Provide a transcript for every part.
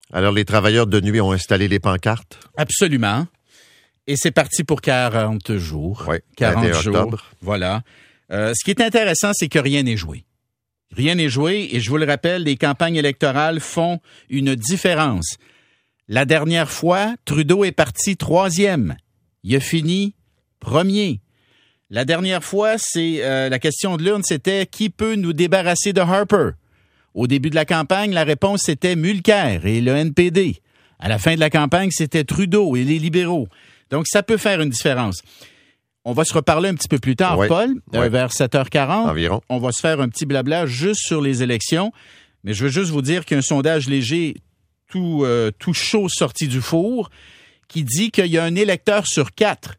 Alors, les travailleurs de nuit ont installé les pancartes? Absolument. Et c'est parti pour 40 jours. Oui, 40 jours. Octobre. Voilà. Ce qui est intéressant, c'est que rien n'est joué. Rien n'est joué, et je vous le rappelle, les campagnes électorales font une différence. La dernière fois, Trudeau est parti 3e. Il a fini 1er. La dernière fois, c'est la question de l'urne, c'était qui peut nous débarrasser de Harper? Au début de la campagne, la réponse c'était Mulcair et le NPD. À la fin de la campagne, c'était Trudeau et les libéraux. Donc, ça peut faire une différence. On va se reparler un petit peu plus tard, oui, Paul, oui. vers 7h40. Environ. On va se faire un petit blabla juste sur les élections. Mais je veux juste vous dire qu'il y a un sondage léger tout chaud sorti du four qui dit qu'il y a un électeur sur 4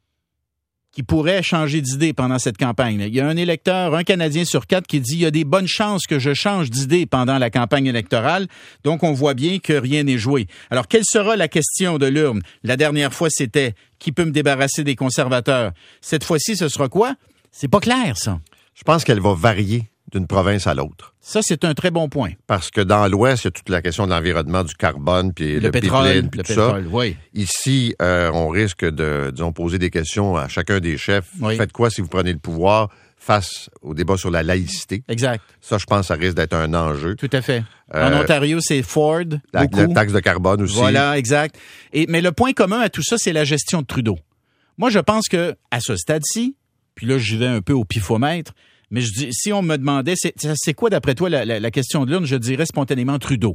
qui pourrait changer d'idée pendant cette campagne. Il y a un électeur, un Canadien sur 4 qui dit il y a des bonnes chances que je change d'idée pendant la campagne électorale. Donc, on voit bien que rien n'est joué. Alors, quelle sera la question de l'urne? La dernière fois, c'était qui peut me débarrasser des conservateurs? Cette fois-ci, ce sera quoi? C'est pas clair, ça. Je pense qu'elle va varier d'une province à l'autre. Ça, c'est un très bon point. Parce que dans l'Ouest, il y a toute la question de l'environnement, du carbone, puis le pétrole, pipeline, puis le tout pétrole, ça. oui. Ici, on risque de, disons, poser des questions à chacun des chefs. Oui. Faites quoi si vous prenez le pouvoir face au débat sur la laïcité? Exact. Ça, je pense que ça risque d'être un enjeu. Tout à fait. En Ontario, c'est Ford, La beaucoup. taxe de carbone aussi. Voilà, exact. Mais le point commun à tout ça, c'est la gestion de Trudeau. Moi, je pense que à ce stade-ci, puis là, j'y vais un peu au pifomètre, mais je dis, si on me demandait, c'est quoi d'après toi la question de l'urne, je dirais spontanément Trudeau.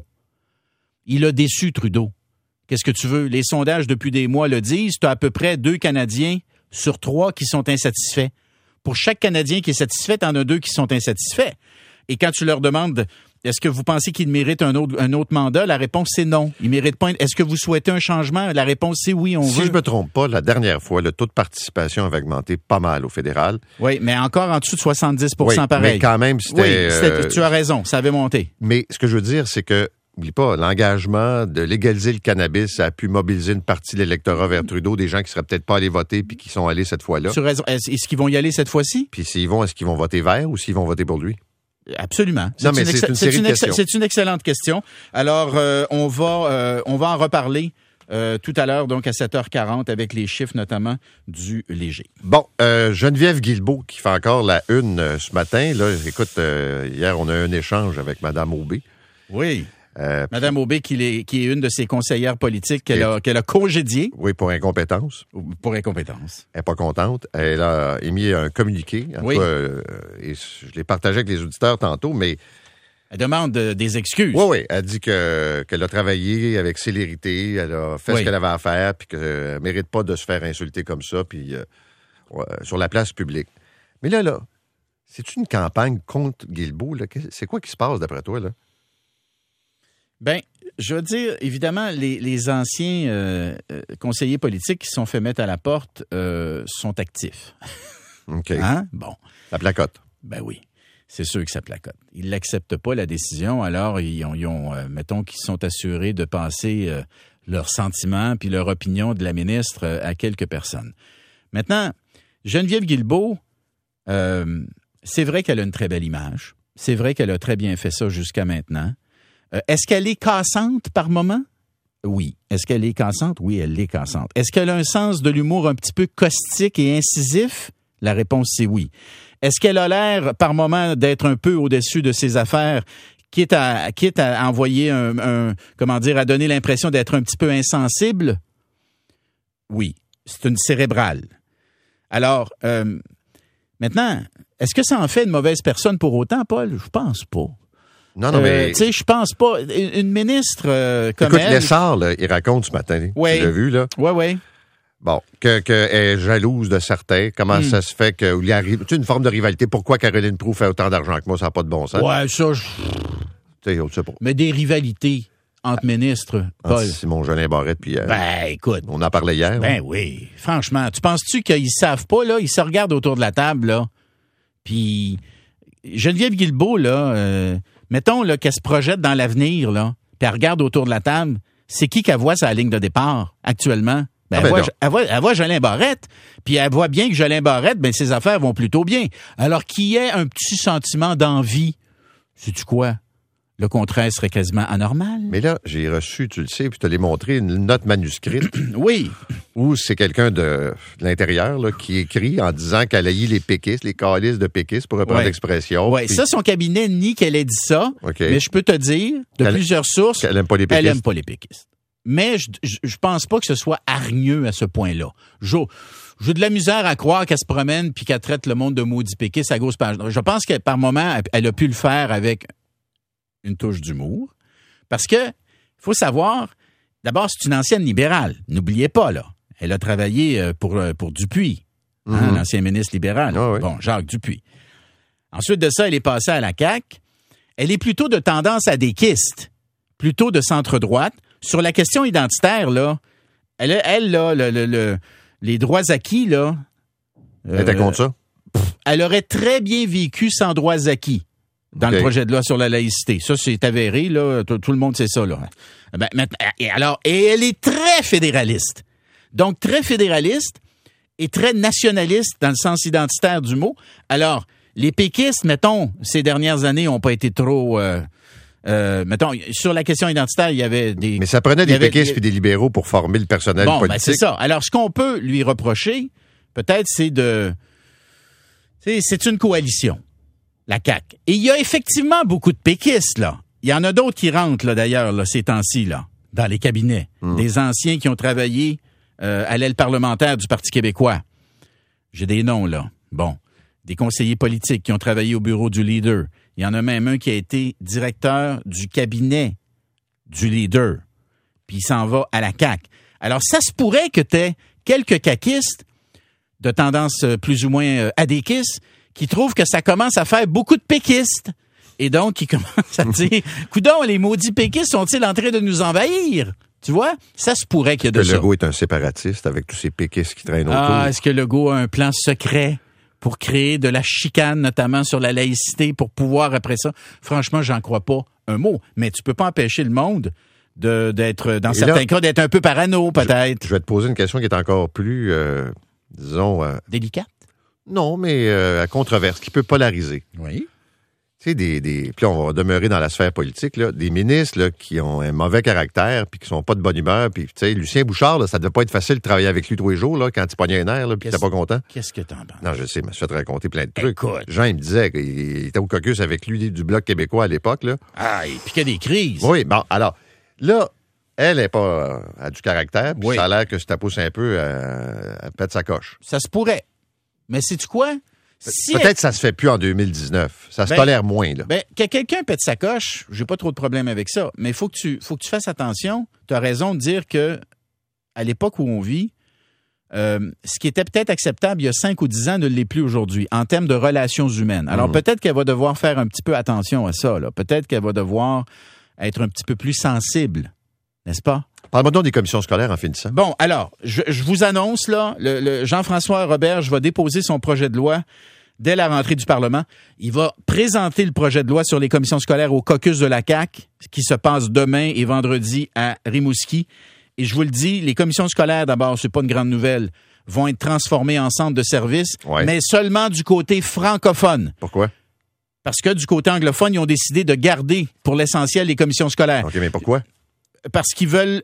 Il a déçu Trudeau. Qu'est-ce que tu veux? Les sondages depuis des mois le disent. Tu as à peu près 2 Canadiens sur 3 qui sont insatisfaits. Pour chaque Canadien qui est satisfait, tu en as 2 qui sont insatisfaits. Et quand tu leur demandes, est-ce que vous pensez qu'il mérite un autre mandat? La réponse, c'est non. Il mérite pas. Est-ce que vous souhaitez un changement? La réponse, c'est oui, on veut. Si je me trompe pas, la dernière fois, le taux de participation avait augmenté pas mal au fédéral. Oui, mais encore en dessous de 70 oui, pareil. Mais quand même, c'était... Oui, tu as raison, ça avait monté. Mais ce que je veux dire, c'est que, n'oublie pas, l'engagement de légaliser le cannabis, ça a pu mobiliser une partie de l'électorat vers Trudeau, des gens qui seraient peut-être pas allés voter puis qui sont allés cette fois-là. Tu as raison. Est-ce qu'ils vont y aller cette fois-ci? Puis s'ils vont, est-ce qu'ils vont voter vert ou s'ils vont voter pour lui? Absolument. Non, mais c'est une série de questions. C'est une excellente question. Alors, on va en reparler tout à l'heure, donc à 7h40, avec les chiffres notamment du léger. Bon, Geneviève Guilbeault qui fait encore la une ce matin. Là, écoute, hier, on a eu un échange avec Mme Aubé. Oui. Mme Aubé, qui est une de ses conseillères politiques qu'elle a congédiée. Oui, pour incompétence. Pour incompétence. Elle n'est pas contente. Elle a émis un communiqué. En tout cas, et je l'ai partagé avec les auditeurs tantôt, mais... Elle demande des excuses. Oui, oui. Elle dit qu'elle a travaillé avec célérité, elle a fait ce qu'elle avait à faire, puis qu'elle ne mérite pas de se faire insulter comme ça, puis sur la place publique. Mais là, c'est une campagne contre Guilbeault, là? C'est quoi qui se passe d'après toi, là? Bien, je veux dire, évidemment, les anciens conseillers politiques qui se sont fait mettre à la porte sont actifs. OK. Hein? Bon. La placote. Ben oui, c'est sûr que ça placote. Ils l'acceptent pas, la décision, alors ils ont mettons qu'ils sont assurés de passer leurs sentiments puis leur opinion de la ministre à quelques personnes. Maintenant, Geneviève Guilbeault, c'est vrai qu'elle a une très belle image. C'est vrai qu'elle a très bien fait ça jusqu'à maintenant. Est-ce qu'elle est cassante par moment? Oui. Est-ce qu'elle est cassante? Oui, elle est cassante. Est-ce qu'elle a un sens de l'humour un petit peu caustique et incisif? La réponse, c'est oui. Est-ce qu'elle a l'air, par moment, d'être un peu au-dessus de ses affaires, quitte à envoyer à donner l'impression d'être un petit peu insensible? Oui. C'est une cérébrale. Alors, maintenant, est-ce que ça en fait une mauvaise personne pour autant, Paul? Je pense pas. Non, mais... tu sais, je pense pas. Une ministre comme Écoute, elle... Lessard, là, il raconte ce matin. Oui. Tu l'as vu, là? Oui, oui. Bon, qu'elle est jalouse de certains. Comment ça se fait qu'il y a une forme de rivalité? Pourquoi Caroline Proulx fait autant d'argent que moi? Ça n'a pas de bon sens. Ouais, ça... Tu sais, on ne sait pas. Mais des rivalités entre ministres, Paul. Simon Jolin Barrette, puis... Ben, écoute. On en parlait hier. Ben oui. Franchement, tu penses-tu qu'ils savent pas, là? Ils se regardent autour de la table, là. Puis, Geneviève Guilbeault, là... mettons là, qu'elle se projette dans l'avenir, là, puis elle regarde autour de la table, c'est qui qu'elle voit sa ligne de départ actuellement? Ben, elle voit Jolin Barrette, puis elle voit bien que Jolin Barrette, ben ses affaires vont plutôt bien. Alors qu'il y ait un petit sentiment d'envie, sais-tu quoi? Le contraire serait quasiment anormal. Mais là, j'ai reçu, tu le sais, puis je te l'ai montré, une note manuscrite. Oui. Où c'est quelqu'un de l'intérieur là, qui écrit en disant qu'elle haït les péquistes, les calices de péquistes, pour reprendre l'expression. Oui, puis... ça, son cabinet nie qu'elle ait dit ça. Okay. Mais je peux te dire, plusieurs sources, qu'elle n'aime pas les péquistes. Elle n'aime pas les péquistes. Mais je pense pas que ce soit hargneux à ce point-là. J'ai de la misère à croire qu'elle se promène puis qu'elle traite le monde de maudits péquistes à gauche. Je pense que par moment, elle a pu le faire avec une touche d'humour. Parce que, faut savoir, d'abord, c'est une ancienne libérale. N'oubliez pas, là. Elle a travaillé pour Dupuis, l'ancien ministre libéral. Ah, oui. Bon, Jacques Dupuis. Ensuite de ça, elle est passée à la CAQ. Elle est plutôt de tendance adéquiste, plutôt de centre-droite. Sur la question identitaire, là, elle là, les droits acquis, là... Elle était contre ça? Elle aurait très bien vécu sans droits acquis dans le projet de loi sur la laïcité. Ça, c'est avéré, là. Tout le monde sait ça, là. Et elle est très fédéraliste. Donc, très fédéraliste et très nationaliste dans le sens identitaire du mot. Alors, les péquistes, mettons, ces dernières années, n'ont pas été trop... mettons, sur la question identitaire, il y avait des... Mais ça prenait des péquistes et des libéraux pour former le personnel politique. Ben c'est ça. Alors, ce qu'on peut lui reprocher, peut-être, c'est une coalition, la CAQ. Et il y a effectivement beaucoup de péquistes, là. Il y en a d'autres qui rentrent, là, d'ailleurs, là, ces temps-ci, là, dans les cabinets. Des anciens qui ont travaillé à l'aile parlementaire du Parti québécois. J'ai des noms, là. Bon. Des conseillers politiques qui ont travaillé au bureau du leader. Il y en a même un qui a été directeur du cabinet du leader. Puis il s'en va à la CAQ. Alors, ça se pourrait que tu aies quelques caquistes de tendance plus ou moins adéquistes qui trouvent que ça commence à faire beaucoup de péquistes. Et donc, qui commencent à dire, coudonc, les maudits péquistes sont-ils en train de nous envahir? Tu vois? Ça se pourrait qu'il y ait de ça. Legault est un séparatiste avec tous ces péquistes qui traînent autour. Est-ce que Legault a un plan secret pour créer de la chicane, notamment sur la laïcité, pour pouvoir, après ça... Franchement, j'en crois pas un mot. Mais tu peux pas empêcher le monde d'être, dans certains cas, d'être un peu parano, peut-être. Je vais te poser une question qui est encore plus, disons... délicate? Non, mais à controverse, qui peut polariser. Oui. Tu sais, puis là, on va demeurer dans la sphère politique, là, des ministres là, qui ont un mauvais caractère puis qui sont pas de bonne humeur. Puis, tu sais, Lucien Bouchard, là, ça devait pas être facile de travailler avec lui tous les jours là, quand il pognait un air puis t'étais pas content. Qu'est-ce que t'en penses? Non, je sais, mais je vais te raconter plein de trucs. Écoute. Jean, il me disait qu'il était au caucus avec lui du Bloc québécois à l'époque. Là. Il piquait des crises. Oui, bon, alors, là, elle est pas a du caractère, puis ça a l'air que si t'as poussé un peu, elle pète sa coche. Ça se pourrait. Mais sais-tu quoi? Peut-être que ça se fait plus en 2019. Ça se tolère moins, là. Que quelqu'un pète sa coche, j'ai pas trop de problème avec ça. Mais il faut que tu fasses attention. Tu as raison de dire que à l'époque où on vit, ce qui était peut-être acceptable il y a 5 ou 10 ans ne l'est plus aujourd'hui, en termes de relations humaines. Alors peut-être qu'elle va devoir faire un petit peu attention à ça, là. Peut-être qu'elle va devoir être un petit peu plus sensible, n'est-ce pas? Parle-moi donc des commissions scolaires en finissant. Bon, alors, je vous annonce, là, le Jean-François Roberge va déposer son projet de loi dès la rentrée du Parlement. Il va présenter le projet de loi sur les commissions scolaires au caucus de la CAQ, qui se passe demain et vendredi à Rimouski. Et je vous le dis, les commissions scolaires, d'abord, c'est pas une grande nouvelle, vont être transformées en centres de services, mais seulement du côté francophone. Pourquoi? Parce que du côté anglophone, ils ont décidé de garder, pour l'essentiel, les commissions scolaires. OK, mais pourquoi? Parce qu'ils veulent...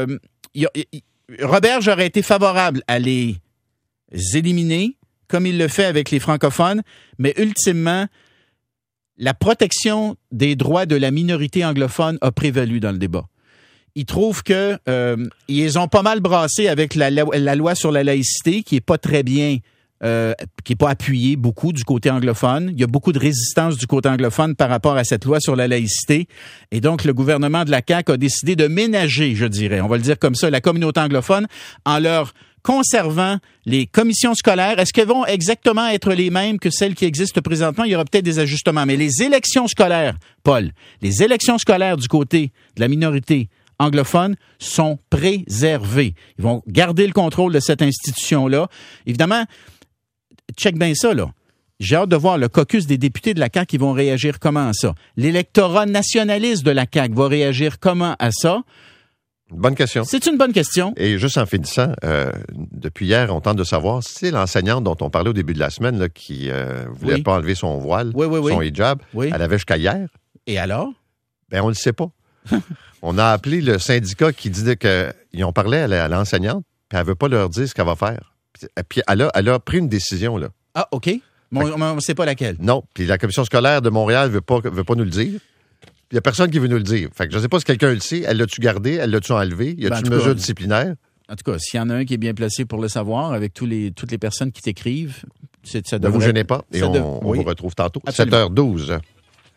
Roberge aurait été favorable à les éliminer, comme il le fait avec les francophones, mais ultimement, la protection des droits de la minorité anglophone a prévalu dans le débat. Ils trouvent que ils ont pas mal brassé avec la loi sur la laïcité, qui est pas très bien... qui n'est pas appuyé beaucoup du côté anglophone. Il y a beaucoup de résistance du côté anglophone par rapport à cette loi sur la laïcité. Et donc, le gouvernement de la CAQ a décidé de ménager, je dirais, on va le dire comme ça, la communauté anglophone en leur conservant les commissions scolaires. Est-ce qu'elles vont exactement être les mêmes que celles qui existent présentement? Il y aura peut-être des ajustements. Mais les élections scolaires, Paul, les élections scolaires du côté de la minorité anglophones sont préservés. Ils vont garder le contrôle de cette institution-là. Évidemment, check bien ça, là. J'ai hâte de voir le caucus des députés de la CAQ qui vont réagir comment à ça. L'électorat nationaliste de la CAQ va réagir comment à ça? Bonne question. C'est une bonne question. Et juste en finissant, depuis hier, on tente de savoir si c'est l'enseignante dont on parlait au début de la semaine là, qui voulait pas enlever son voile, son hijab. Oui. Elle avait jusqu'à hier. Et alors? Ben, on ne le sait pas. On a appelé le syndicat qui disait qu'ils ont parlé à l'enseignante, puis elle ne veut pas leur dire ce qu'elle va faire. Puis elle a pris une décision, là. Ah, OK. Mais on ne sait pas laquelle. Non. Puis la commission scolaire de Montréal veut pas nous le dire. Il n'y a personne qui veut nous le dire. Fait que je ne sais pas si quelqu'un le sait. Elle l'a-tu gardé? Elle l'a-tu enlevé? Y a-t-il une mesure disciplinaire? En tout cas, s'il y en a un qui est bien placé pour le savoir, avec toutes les personnes qui t'écrivent, ça Ne devrait... vous gênez pas. Et on vous retrouve tantôt. Absolument. 7h12.